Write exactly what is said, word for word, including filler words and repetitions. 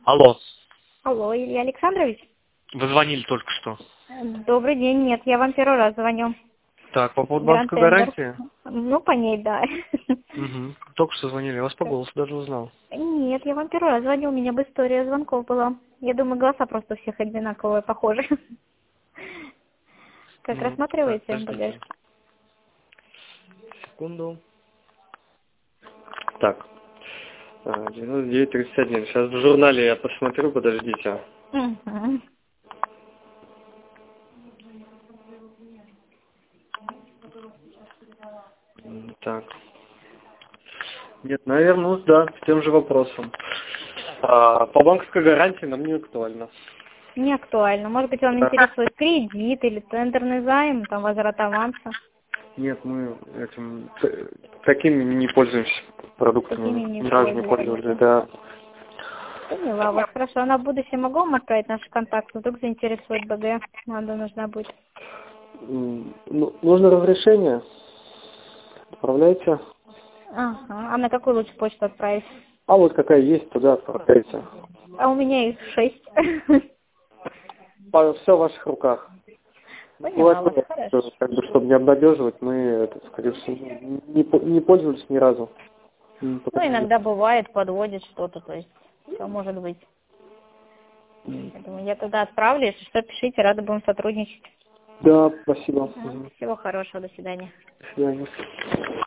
Алло. Алло, Илья Александрович? Вы звонили только что. Добрый день, нет, я вам первый раз звоню. Так, по поводу Гранд банковской Тендер. гарантии? Ну, по ней, да. Угу. Только что звонили, я вас по голосу даже узнал. Нет, я вам первый раз звоню, у меня бы история звонков была. Я думаю, голоса просто у всех одинаковые, похожи. Как Ну, так, рассматриваете МБГ? подождите. Секунду. Так. А, девяносто девять тридцать один. Сейчас в журнале я посмотрю, подождите. Угу. М, Так. Нет, наверное, ну да, с тем же вопросом. А, по банковской гарантии нам не актуально. Не актуально. Может быть, вам Да. интересует кредит или тендерный займ, там возврат аванса? Нет, мы этим т- такими не пользуемся продуктами. Такими не Ни разу не пользуетесь, пользовались, да? да. Поняла вас. Хорошо, а на будущее могу вам отправить наши контакты? Вдруг заинтересует БГ? Надо, нужна будет. М, ну, нужно разрешение. Отправляйте. Ага. А на какую лучше почту отправить? А вот какая есть, туда отправляйте. А у меня их шесть. Все в ваших руках. Поняла Бывает, вас, бывает, хорошо. что, как бы, чтобы не обнадеживать, мы, это, скорее всего, не, по- не пользовались ни разу. М, Ну, потому- иногда бывает, подводит что-то, то есть все может быть. М, Поэтому я туда отправлю, если что, пишите, рада будем сотрудничать. Да, спасибо. Ага. Мгм. Всего хорошего, до свидания. До свидания.